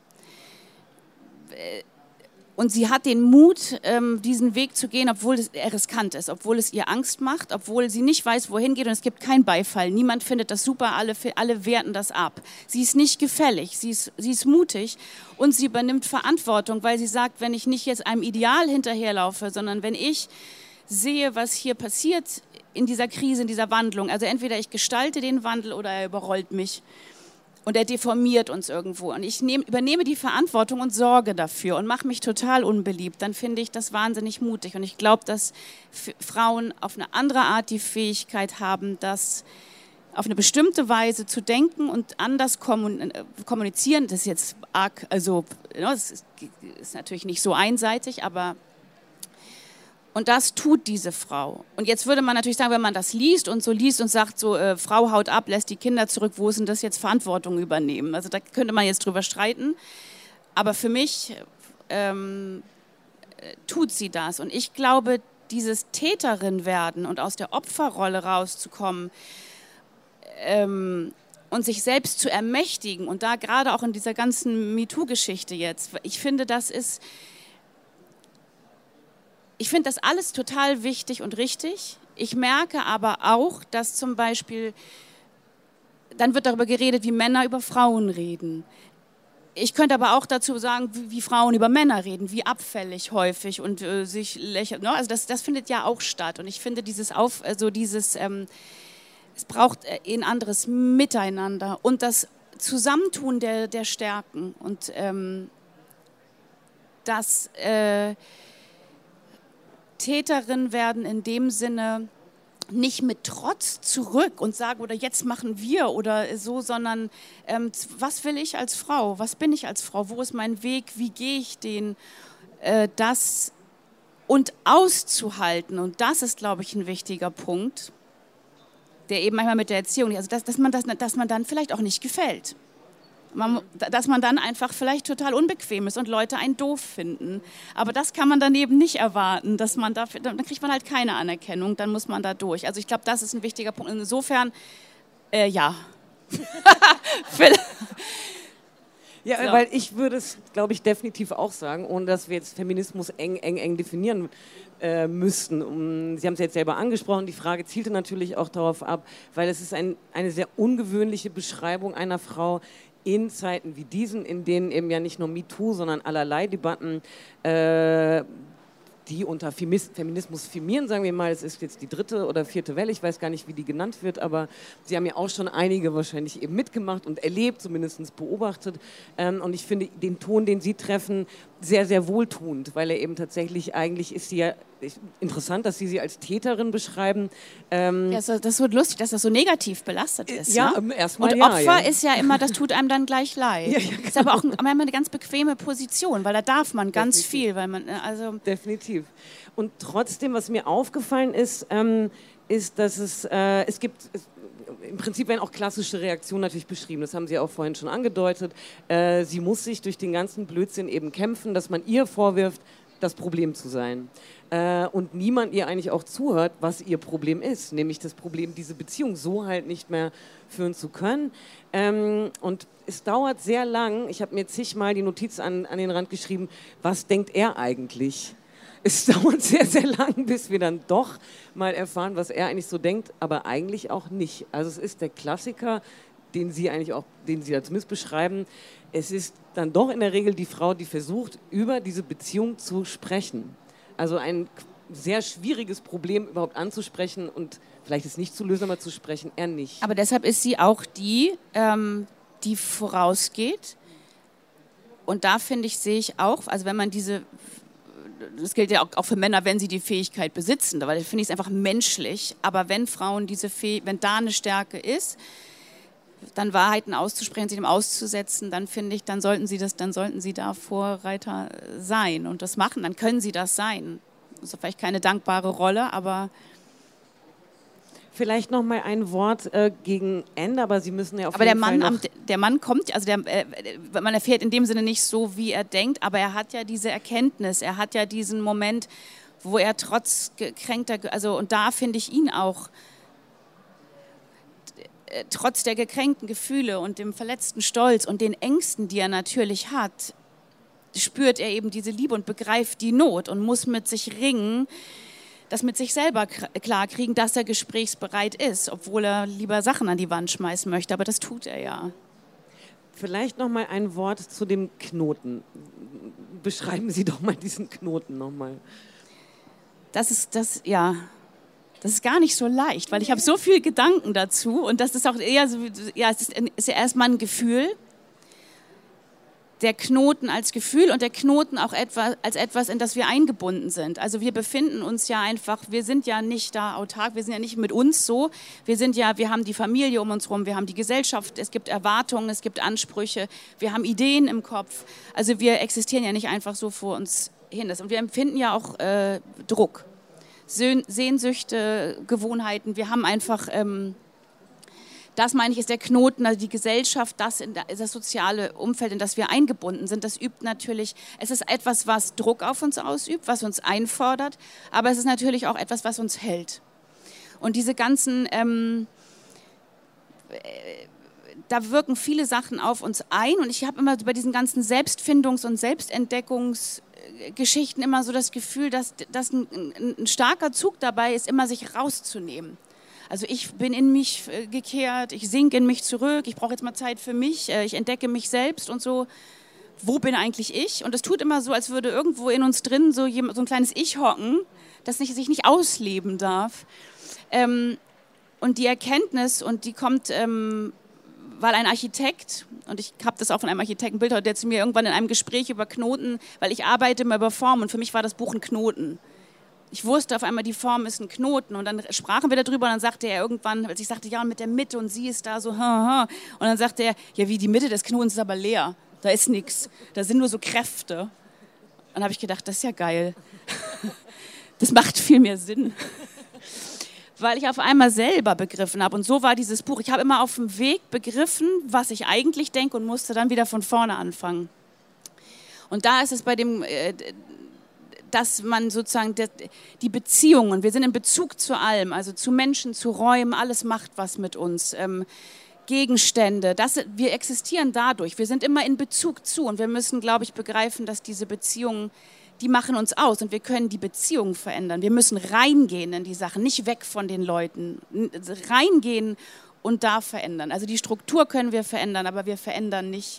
Und sie hat den Mut, diesen Weg zu gehen, obwohl es riskant ist, obwohl es ihr Angst macht, obwohl sie nicht weiß, wohin geht und es gibt keinen Beifall. Niemand findet das super, alle, alle werten das ab. Sie ist nicht gefällig, sie ist, sie ist mutig und sie übernimmt Verantwortung, weil sie sagt, wenn ich nicht jetzt einem Ideal hinterherlaufe, sondern wenn ich sehe, was hier passiert in dieser Krise, in dieser Wandlung, also entweder ich gestalte den Wandel oder er überrollt mich. Und er deformiert uns irgendwo. Und ich nehm, übernehme die Verantwortung und sorge dafür und mache mich total unbeliebt. Dann finde ich das wahnsinnig mutig. Und ich glaube, dass Frauen auf eine andere Art die Fähigkeit haben, das auf eine bestimmte Weise zu denken und anders kommunizieren. Das ist jetzt arg, also das ist, ist natürlich nicht so einseitig, aber und das tut diese Frau. Und jetzt würde man natürlich sagen, wenn man das liest und so liest und sagt, so äh, Frau haut ab, lässt die Kinder zurück, wo ist denn das jetzt Verantwortung übernehmen? Also da könnte man jetzt drüber streiten. Aber für mich ähm, tut sie das. Und ich glaube, dieses Täterin werden und aus der Opferrolle rauszukommen ähm, und sich selbst zu ermächtigen und da gerade auch in dieser ganzen MeToo-Geschichte jetzt, ich finde, das ist... Ich finde das alles total wichtig und richtig. Ich merke aber auch, dass zum Beispiel, dann wird darüber geredet, wie Männer über Frauen reden. Ich könnte aber auch dazu sagen, wie, wie Frauen über Männer reden, wie abfällig häufig und äh, sich lächeln. Ne? Also das, das findet ja auch statt. Und ich finde dieses, Auf, also dieses ähm, es braucht ein anderes Miteinander und das Zusammentun der, der Stärken. Und ähm, das... Äh, Täterin werden in dem Sinne nicht mit Trotz zurück und sagen, oder jetzt machen wir oder so, sondern ähm, was will ich als Frau? Was bin ich als Frau? Wo ist mein Weg? Wie gehe ich den? Äh, das und auszuhalten. Und das ist, glaube ich, ein wichtiger Punkt, der eben manchmal mit der Erziehung, also dass, dass, man das, dass man dann vielleicht auch nicht gefällt. Man, dass man dann einfach vielleicht total unbequem ist und Leute einen doof finden. Aber das kann man dann eben nicht erwarten, dass man dafür, dann kriegt man halt keine Anerkennung, dann muss man da durch. Also ich glaube, das ist ein wichtiger Punkt. Insofern, äh, ja. Ja, so. Weil ich würde es, glaube ich, definitiv auch sagen, ohne dass wir jetzt Feminismus eng, eng, eng definieren äh, müssten. Um, Sie haben es jetzt selber angesprochen, die Frage zielte natürlich auch darauf ab, weil es ist ein, eine sehr ungewöhnliche Beschreibung einer Frau, in Zeiten wie diesen, in denen eben ja nicht nur MeToo, sondern allerlei Debatten, äh, die unter Feminismus firmieren, sagen wir mal, es ist jetzt die dritte oder vierte Welle, ich weiß gar nicht, wie die genannt wird, aber Sie haben ja auch schon einige wahrscheinlich eben mitgemacht und erlebt, zumindest beobachtet. Ähm, und ich finde den Ton, den Sie treffen, sehr, sehr wohltuend, weil er eben tatsächlich, eigentlich ist sie ja, interessant, dass Sie sie als Täterin beschreiben. Ähm ja, das ist so lustig, dass das so negativ belastet ist. Ja, ne? erstmal Und ja, Opfer ja. ist ja immer, das tut einem dann gleich leid. Ja, ja, genau. Ist aber auch ein, manchmal eine ganz bequeme Position, weil da darf man ganz Definitiv. viel. Weil man, also Definitiv. Und trotzdem, was mir aufgefallen ist, ähm, ist, dass es, äh, es gibt... Es, im Prinzip werden auch klassische Reaktionen natürlich beschrieben, das haben Sie auch vorhin schon angedeutet. Äh, sie muss sich durch den ganzen Blödsinn eben kämpfen, dass man ihr vorwirft, das Problem zu sein. Äh, und niemand ihr eigentlich auch zuhört, was ihr Problem ist, nämlich das Problem, diese Beziehung so halt nicht mehr führen zu können. Ähm, und es dauert sehr lang, ich habe mir zigmal die Notiz an, an den Rand geschrieben, was denkt er eigentlich? es dauert sehr, sehr lang, bis wir dann doch mal erfahren, was er eigentlich so denkt, aber eigentlich auch nicht. Also es ist der Klassiker, den Sie eigentlich auch, den Sie da zumindest beschreiben. Es ist dann doch in der Regel die Frau, die versucht, über diese Beziehung zu sprechen. Also ein sehr schwieriges Problem überhaupt anzusprechen und vielleicht ist nicht zu lösen, aber zu sprechen, er nicht. Aber deshalb ist sie auch die, ähm, die vorausgeht. Und da finde ich, sehe ich auch, also wenn man diese, das gilt ja auch für Männer, wenn sie die Fähigkeit besitzen, weil finde ich es einfach menschlich. Aber wenn Frauen diese Fähigkeit, wenn da eine Stärke ist, dann Wahrheiten auszusprechen, sich dem auszusetzen, dann finde ich, dann sollten sie das, dann sollten sie da Vorreiter sein und das machen, dann können sie das sein. Das ist vielleicht keine dankbare Rolle, aber vielleicht noch mal ein Wort äh, gegen Ende, aber Sie müssen ja auf aber jeden der Mann, Fall noch am, der Mann kommt, also der, äh, man erfährt in dem Sinne nicht so, wie er denkt, aber er hat ja diese Erkenntnis, er hat ja diesen Moment, wo er trotz gekränkter, also und da finde ich ihn auch, äh, trotz der gekränkten Gefühle und dem verletzten Stolz und den Ängsten, die er natürlich hat, spürt er eben diese Liebe und begreift die Not und muss mit sich ringen, das mit sich selber klarkriegen, dass er gesprächsbereit ist, obwohl er lieber Sachen an die Wand schmeißen möchte, aber das tut er ja. Vielleicht noch mal ein Wort zu dem Knoten. Beschreiben Sie doch mal diesen Knoten noch mal. Das ist das, ja, das ist gar nicht so leicht, weil ich habe so viel Gedanken dazu und das ist auch eher so, ja, es ist, ist ja erstmal ein Gefühl. Der Knoten als Gefühl und der Knoten auch etwa, als etwas, in das wir eingebunden sind. Also wir befinden uns ja einfach, wir sind ja nicht da autark, wir sind ja nicht mit uns so. Wir sind ja, wir haben die Familie um uns herum, wir haben die Gesellschaft, es gibt Erwartungen, es gibt Ansprüche, wir haben Ideen im Kopf. Also wir existieren ja nicht einfach so vor uns hin. Und wir empfinden ja auch äh, Druck, Sehnsüchte, Gewohnheiten. Wir haben einfach... Ähm, Das, meine ich, ist der Knoten, also die Gesellschaft, das, in das soziale Umfeld, in das wir eingebunden sind, das übt natürlich, es ist etwas, was Druck auf uns ausübt, was uns einfordert, aber es ist natürlich auch etwas, was uns hält. Und diese ganzen, ähm, äh, da wirken viele Sachen auf uns ein und ich habe immer bei diesen ganzen Selbstfindungs- und Selbstentdeckungsgeschichten immer so das Gefühl, dass, dass ein, ein starker Zug dabei ist, immer sich rauszunehmen. Also ich bin in mich gekehrt, ich sinke in mich zurück, ich brauche jetzt mal Zeit für mich, ich entdecke mich selbst und so. Wo bin eigentlich ich? Und es tut immer so, als würde irgendwo in uns drin so, jemand, so ein kleines Ich hocken, das nicht, sich nicht ausleben darf. Ähm, und die Erkenntnis, und die kommt, ähm, weil ein Architekt, und ich habe das auch von einem Architektenbild, der zu mir irgendwann in einem Gespräch über Knoten, weil ich arbeite immer über Form und für mich war das Buch ein Knoten. Ich wusste auf einmal, die Form ist ein Knoten und dann sprachen wir darüber und dann sagte er irgendwann, als ich sagte, ja, mit der Mitte und sie ist da so, ha, ha. Und dann sagte er, ja, wie die Mitte des Knotens ist aber leer, da ist nichts, da sind nur so Kräfte. Und dann habe ich gedacht, das ist ja geil, das macht viel mehr Sinn, weil ich auf einmal selber begriffen habe und so war dieses Buch. Ich habe immer auf dem Weg begriffen, was ich eigentlich denke und musste dann wieder von vorne anfangen. Und da ist es bei dem... Äh, dass man sozusagen die Beziehungen, wir sind in Bezug zu allem, also zu Menschen, zu Räumen, alles macht was mit uns, ähm, Gegenstände, das, wir existieren dadurch, wir sind immer in Bezug zu und wir müssen, glaube ich, begreifen, dass diese Beziehungen, die machen uns aus und wir können die Beziehungen verändern, wir müssen reingehen in die Sachen, nicht weg von den Leuten, reingehen und da verändern, also die Struktur können wir verändern, aber wir verändern nicht,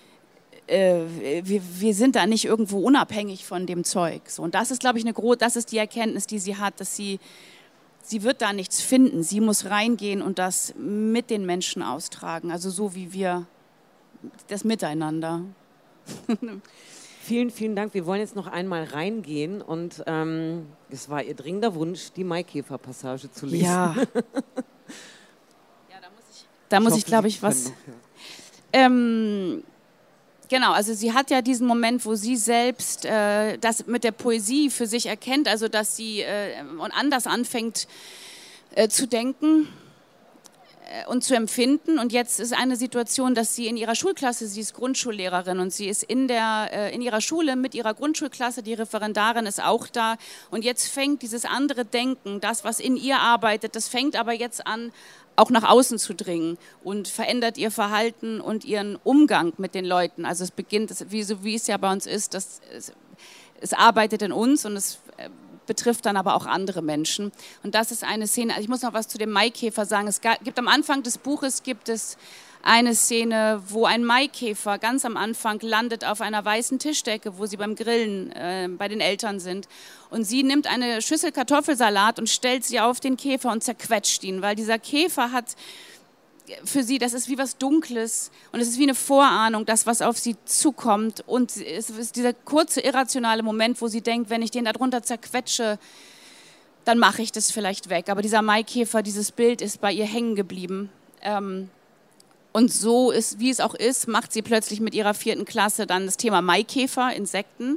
Wir, wir sind da nicht irgendwo unabhängig von dem Zeug. So, und das ist, glaube ich, eine große, das ist die Erkenntnis, die sie hat, dass sie, sie wird da nichts finden. Sie muss reingehen und das mit den Menschen austragen. Also so wie wir das Miteinander. Vielen, vielen Dank. Wir wollen jetzt noch einmal reingehen und ähm, es war ihr dringender Wunsch, die Maikäfer-Passage zu lesen. Ja. Ja, da muss ich, da muss ich, ich glaube ich, was... Noch, ja. ähm, Genau, also sie hat ja diesen Moment, wo sie selbst äh, das mit der Poesie für sich erkennt, also dass sie äh, anders anfängt äh, zu denken äh, und zu empfinden. Und jetzt ist eine Situation, dass sie in ihrer Schulklasse, sie ist Grundschullehrerin und sie ist in, der, äh, in ihrer Schule mit ihrer Grundschulklasse, die Referendarin ist auch da. Und jetzt fängt dieses andere Denken, das, was in ihr arbeitet, das fängt aber jetzt an, auch nach außen zu dringen und verändert ihr Verhalten und ihren Umgang mit den Leuten. Also es beginnt, wie, so wie es ja bei uns ist, dass es, es arbeitet in uns und es betrifft dann aber auch andere Menschen. Und das ist eine Szene, also ich muss noch was zu dem Maikäfer sagen. Es gibt am Anfang des Buches gibt es eine Szene, wo ein Maikäfer ganz am Anfang landet auf einer weißen Tischdecke, wo sie beim Grillen äh, bei den Eltern sind. Und sie nimmt eine Schüssel Kartoffelsalat und stellt sie auf den Käfer und zerquetscht ihn, weil dieser Käfer hat für sie, das ist wie was Dunkles und es ist wie eine Vorahnung, das, was auf sie zukommt. Und es ist dieser kurze, irrationale Moment, wo sie denkt, wenn ich den da drunter zerquetsche, dann mache ich das vielleicht weg. Aber dieser Maikäfer, dieses Bild ist bei ihr hängen geblieben. Ähm, und so ist, wie es auch ist, macht sie plötzlich mit ihrer vierten Klasse dann das Thema Maikäfer, Insekten.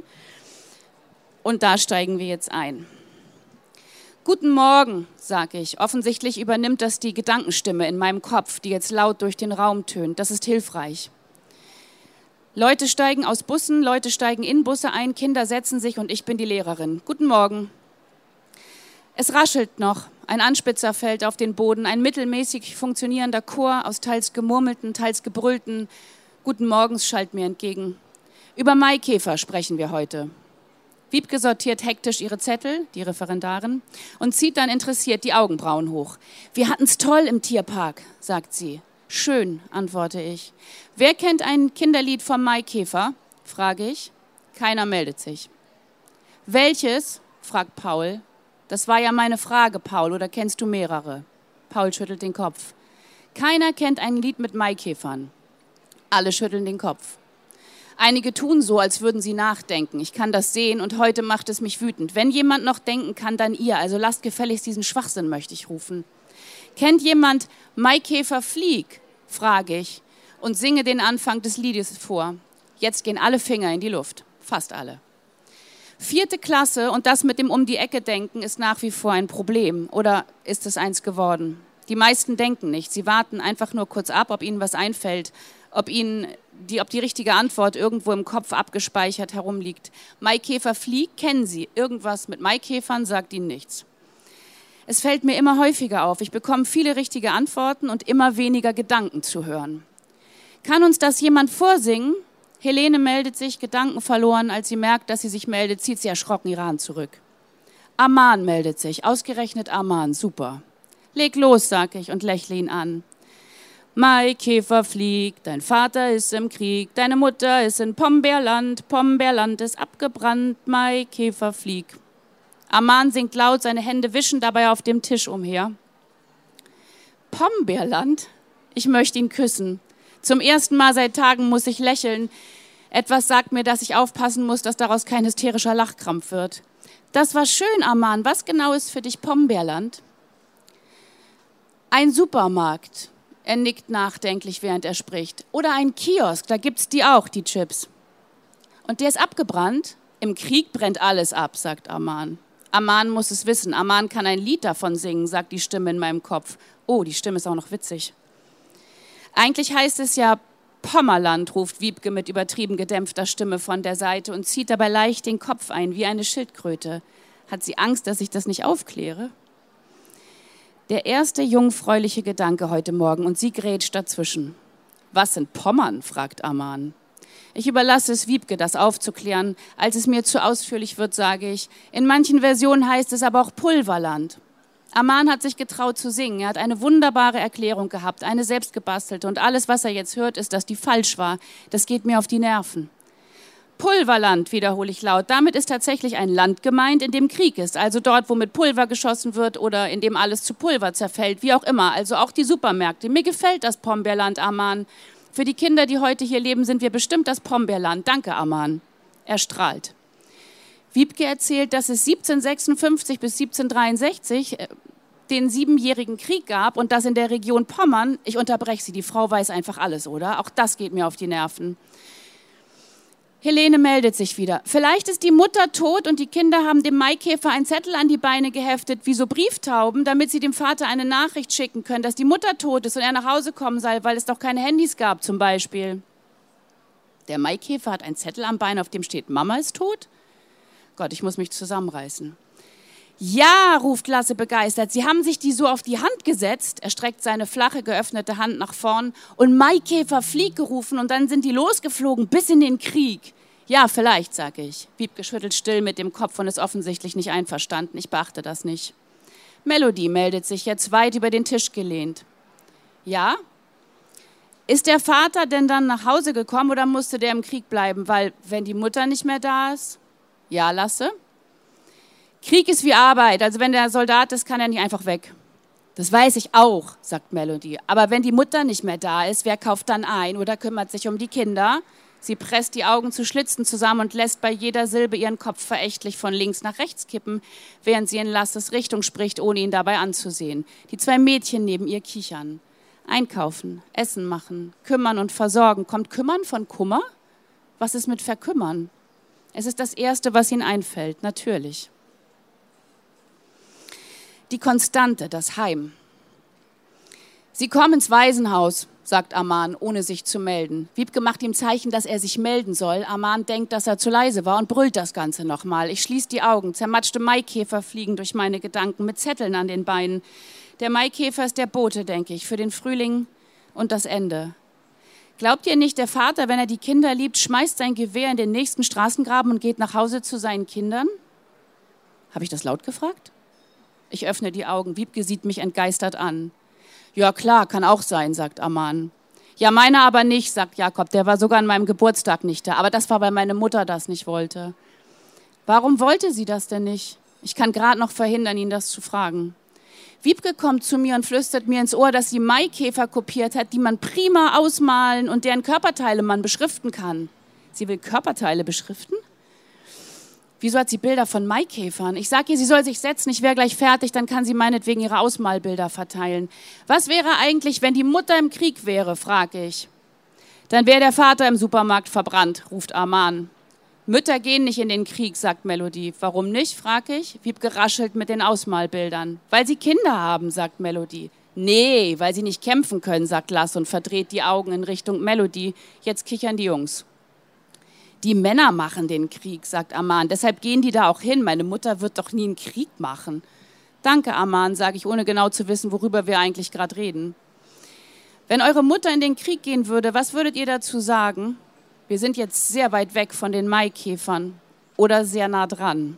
Und da steigen wir jetzt ein. Guten Morgen, sage ich. Offensichtlich übernimmt das die Gedankenstimme in meinem Kopf, die jetzt laut durch den Raum tönt. Das ist hilfreich. Leute steigen aus Bussen, Leute steigen in Busse ein, Kinder setzen sich und ich bin die Lehrerin. Guten Morgen. Es raschelt noch. Ein Anspitzer fällt auf den Boden. Ein mittelmäßig funktionierender Chor aus teils gemurmelten, teils gebrüllten Guten Morgens schallt mir entgegen. Über Maikäfer sprechen wir heute. Wiebke sortiert hektisch ihre Zettel, die Referendarin, und zieht dann interessiert die Augenbrauen hoch. Wir hatten's toll im Tierpark, sagt sie. Schön, antworte ich. Wer kennt ein Kinderlied vom Maikäfer? Frage ich. Keiner meldet sich. Welches? Fragt Paul. Das war ja meine Frage, Paul, oder kennst du mehrere? Paul schüttelt den Kopf. Keiner kennt ein Lied mit Maikäfern. Alle schütteln den Kopf. Einige tun so, als würden sie nachdenken. Ich kann das sehen und heute macht es mich wütend. Wenn jemand noch denken kann, dann ihr. Also lasst gefälligst diesen Schwachsinn, möchte ich rufen. Kennt jemand Maikäfer flieg? Frage ich und singe den Anfang des Liedes vor. Jetzt gehen alle Finger in die Luft. Fast alle. Vierte Klasse und das mit dem Um-die-Ecke-Denken ist nach wie vor ein Problem. Oder ist es eins geworden? Die meisten denken nicht. Sie warten einfach nur kurz ab, ob ihnen was einfällt. Ob ihnen die, ob die richtige Antwort irgendwo im Kopf abgespeichert herumliegt. Maikäfer fliegt, kennen Sie. Irgendwas mit Maikäfern sagt Ihnen nichts. Es fällt mir immer häufiger auf. Ich bekomme viele richtige Antworten und immer weniger Gedanken zu hören. Kann uns das jemand vorsingen? Helene meldet sich, Gedanken verloren. Als sie merkt, dass sie sich meldet, zieht sie erschrocken ihre Hand zurück. Aman meldet sich. Ausgerechnet Aman. Super. Leg los, sag ich und lächle ihn an. Maikäfer fliegt, dein Vater ist im Krieg, deine Mutter ist in Pombeerland, Pombeerland ist abgebrannt, Maikäfer flieg. Aman singt laut, seine Hände wischen dabei auf dem Tisch umher. Pombeerland? Ich möchte ihn küssen. Zum ersten Mal seit Tagen muss ich lächeln. Etwas sagt mir, dass ich aufpassen muss, dass daraus kein hysterischer Lachkrampf wird. Das war schön, Aman. Was genau ist für dich Pombeerland? Ein Supermarkt. Er nickt nachdenklich, während er spricht. Oder ein Kiosk, da gibt's die auch, die Chips. Und der ist abgebrannt? Im Krieg brennt alles ab, sagt Aman. Aman muss es wissen. Aman kann ein Lied davon singen, sagt die Stimme in meinem Kopf. Oh, die Stimme ist auch noch witzig. Eigentlich heißt es ja Pommerland, ruft Wiebke mit übertrieben gedämpfter Stimme von der Seite und zieht dabei leicht den Kopf ein, wie eine Schildkröte. Hat sie Angst, dass ich das nicht aufkläre? Der erste jungfräuliche Gedanke heute Morgen und sie grätscht dazwischen. Was sind Pommern? Fragt Aman. Ich überlasse es Wiebke, das aufzuklären. Als es mir zu ausführlich wird, sage ich, in manchen Versionen heißt es aber auch Pulverland. Aman hat sich getraut zu singen. Er hat eine wunderbare Erklärung gehabt, eine selbstgebastelte. Und alles, was er jetzt hört, ist, dass die falsch war. Das geht mir auf die Nerven. Pulverland, wiederhole ich laut. Damit ist tatsächlich ein Land gemeint, in dem Krieg ist. Also dort, wo mit Pulver geschossen wird oder in dem alles zu Pulver zerfällt, wie auch immer. Also auch die Supermärkte. Mir gefällt das Pombeerland, Aman. Für die Kinder, die heute hier leben, sind wir bestimmt das Pombeerland. Danke, Aman. Er strahlt. Wiebke erzählt, dass es siebzehnhundertsechsundfünfzig bis siebzehnhundertdreiundsechzig den Siebenjährigen Krieg gab und das in der Region Pommern. Ich unterbreche sie, die Frau weiß einfach alles, oder? Auch das geht mir auf die Nerven. Helene meldet sich wieder. Vielleicht ist die Mutter tot und die Kinder haben dem Maikäfer einen Zettel an die Beine geheftet, wie so Brieftauben, damit sie dem Vater eine Nachricht schicken können, dass die Mutter tot ist und er nach Hause kommen soll, weil es doch keine Handys gab zum Beispiel. Der Maikäfer hat einen Zettel am Bein, auf dem steht, Mama ist tot? Gott, ich muss mich zusammenreißen. Ja, ruft Lasse begeistert, sie haben sich die so auf die Hand gesetzt. Er streckt seine flache, geöffnete Hand nach vorn und Maikäfer flieg gerufen und dann sind die losgeflogen bis in den Krieg. Ja, vielleicht, sage ich. Wiebke schüttelt still mit dem Kopf und ist offensichtlich nicht einverstanden. Ich beachte das nicht. Melodie meldet sich jetzt weit über den Tisch gelehnt. Ja? Ist der Vater denn dann nach Hause gekommen oder musste der im Krieg bleiben? Weil, wenn die Mutter nicht mehr da ist? Ja, Lasse? Krieg ist wie Arbeit. Also wenn der Soldat ist, kann er nicht einfach weg. Das weiß ich auch, sagt Melodie. Aber wenn die Mutter nicht mehr da ist, wer kauft dann ein oder kümmert sich um die Kinder? Sie presst die Augen zu Schlitzen zusammen und lässt bei jeder Silbe ihren Kopf verächtlich von links nach rechts kippen, während sie in Lasses Richtung spricht, ohne ihn dabei anzusehen. Die zwei Mädchen neben ihr kichern. Einkaufen, Essen machen, kümmern und versorgen. Kommt Kümmern von Kummer? Was ist mit Verkümmern? Es ist das Erste, was ihnen einfällt, natürlich. Die Konstante, das Heim. Sie kommen ins Waisenhaus, sagt Arman, ohne sich zu melden. Wiebke macht ihm Zeichen, dass er sich melden soll. Arman denkt, dass er zu leise war und brüllt das Ganze nochmal. Ich schließe die Augen. Zermatschte Maikäfer fliegen durch meine Gedanken mit Zetteln an den Beinen. Der Maikäfer ist der Bote, denke ich, für den Frühling und das Ende. Glaubt ihr nicht, der Vater, wenn er die Kinder liebt, schmeißt sein Gewehr in den nächsten Straßengraben und geht nach Hause zu seinen Kindern? Habe ich das laut gefragt? Ich öffne die Augen. Wiebke sieht mich entgeistert an. Ja klar, kann auch sein, sagt Arman. Ja, meiner aber nicht, sagt Jakob. Der war sogar an meinem Geburtstag nicht da. Aber das war, weil meine Mutter das nicht wollte. Warum wollte sie das denn nicht? Ich kann gerade noch verhindern, ihn das zu fragen. Wiebke kommt zu mir und flüstert mir ins Ohr, dass sie Maikäfer kopiert hat, die man prima ausmalen und deren Körperteile man beschriften kann. Sie will Körperteile beschriften? Wieso hat sie Bilder von Maikäfern? Ich sage ihr, sie soll sich setzen, ich wäre gleich fertig, dann kann sie meinetwegen ihre Ausmalbilder verteilen. Was wäre eigentlich, wenn die Mutter im Krieg wäre, frage ich. Dann wäre der Vater im Supermarkt verbrannt, ruft Arman. Mütter gehen nicht in den Krieg, sagt Melodie. Warum nicht, frage ich. Wiebke raschelt mit den Ausmalbildern. Weil sie Kinder haben, sagt Melodie. Nee, weil sie nicht kämpfen können, sagt Lasse und verdreht die Augen in Richtung Melodie. Jetzt kichern die Jungs. Die Männer machen den Krieg, sagt Arman. Deshalb gehen die da auch hin. Meine Mutter wird doch nie einen Krieg machen. Danke, Arman, sage ich, ohne genau zu wissen, worüber wir eigentlich gerade reden. Wenn eure Mutter in den Krieg gehen würde, was würdet ihr dazu sagen? Wir sind jetzt sehr weit weg von den Maikäfern oder sehr nah dran.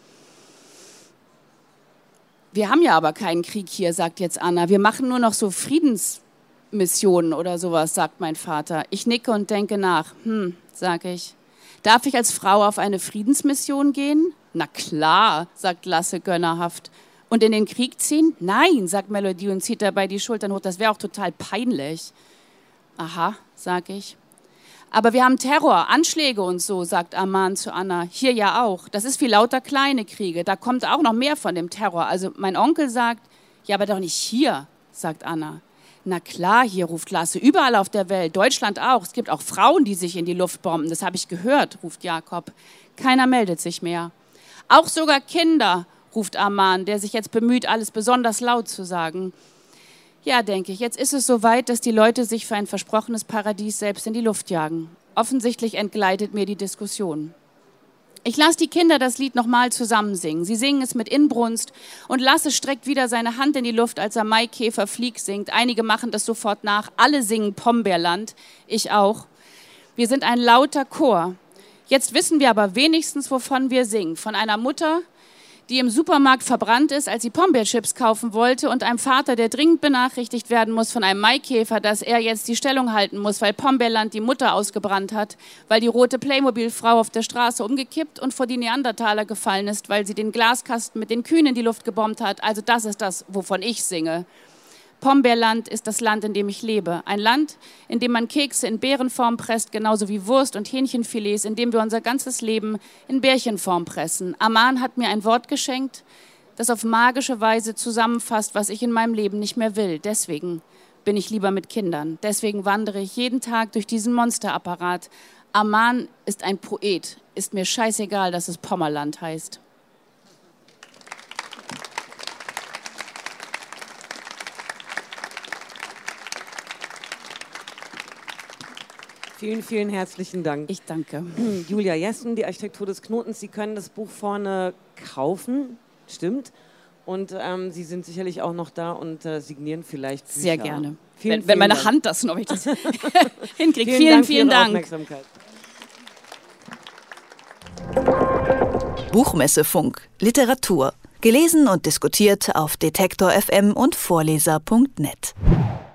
Wir haben ja aber keinen Krieg hier, sagt jetzt Anna. Wir machen nur noch so Friedensmissionen oder sowas, sagt mein Vater. Ich nicke und denke nach. Hm, sage ich. Darf ich als Frau auf eine Friedensmission gehen? Na klar, sagt Lasse gönnerhaft. Und in den Krieg ziehen? Nein, sagt Melodie und zieht dabei die Schultern hoch. Das wäre auch total peinlich. Aha, sage ich. Aber wir haben Terror, Anschläge und so, sagt Arman zu Anna. Hier ja auch. Das ist wie lauter kleine Kriege. Da kommt auch noch mehr von dem Terror. Also mein Onkel sagt, ja, aber doch nicht hier, sagt Anna. Na klar, hier, ruft Lasse, überall auf der Welt, Deutschland auch. Es gibt auch Frauen, die sich in die Luft bomben, das habe ich gehört, ruft Jakob. Keiner meldet sich mehr. Auch sogar Kinder, ruft Arman, der sich jetzt bemüht, alles besonders laut zu sagen. Ja, denke ich, jetzt ist es soweit, dass die Leute sich für ein versprochenes Paradies selbst in die Luft jagen. Offensichtlich entgleitet mir die Diskussion. Ich lasse die Kinder das Lied nochmal zusammen singen. Sie singen es mit Inbrunst und Lasse streckt wieder seine Hand in die Luft, als er Maikäfer Flieg singt. Einige machen das sofort nach. Alle singen Pombeerland. Ich auch. Wir sind ein lauter Chor. Jetzt wissen wir aber wenigstens, wovon wir singen. Von einer Mutter, die im Supermarkt verbrannt ist, als sie Pombeerchips kaufen wollte, und einem Vater, der dringend benachrichtigt werden muss von einem Maikäfer, dass er jetzt die Stellung halten muss, weil Pombeerland die Mutter ausgebrannt hat, weil die rote Playmobil-Frau auf der Straße umgekippt und vor die Neandertaler gefallen ist, weil sie den Glaskasten mit den Kühen in die Luft gebombt hat. Also das ist das, wovon ich singe. Pombeerland ist das Land, in dem ich lebe. Ein Land, in dem man Kekse in Beerenform presst, genauso wie Wurst und Hähnchenfilets, in dem wir unser ganzes Leben in Bärchenform pressen. Arman hat mir ein Wort geschenkt, das auf magische Weise zusammenfasst, was ich in meinem Leben nicht mehr will. Deswegen bin ich lieber mit Kindern. Deswegen wandere ich jeden Tag durch diesen Monsterapparat. Arman ist ein Poet. Ist mir scheißegal, dass es Pommerland heißt. Vielen, vielen herzlichen Dank. Ich danke. Julia Jessen, die Architektur des Knotens. Sie können das Buch vorne kaufen, stimmt. Und ähm, Sie sind sicherlich auch noch da und äh, signieren vielleicht Bücher. Sehr gerne. Vielen, wenn, wenn meine Dank. Hand das noch, ich das hinkriege. Vielen, vielen, Dank vielen für Ihre Dank. Aufmerksamkeit. Buchmessefunk, Literatur. Gelesen und diskutiert auf Detektor F M und Vorleser punkt net.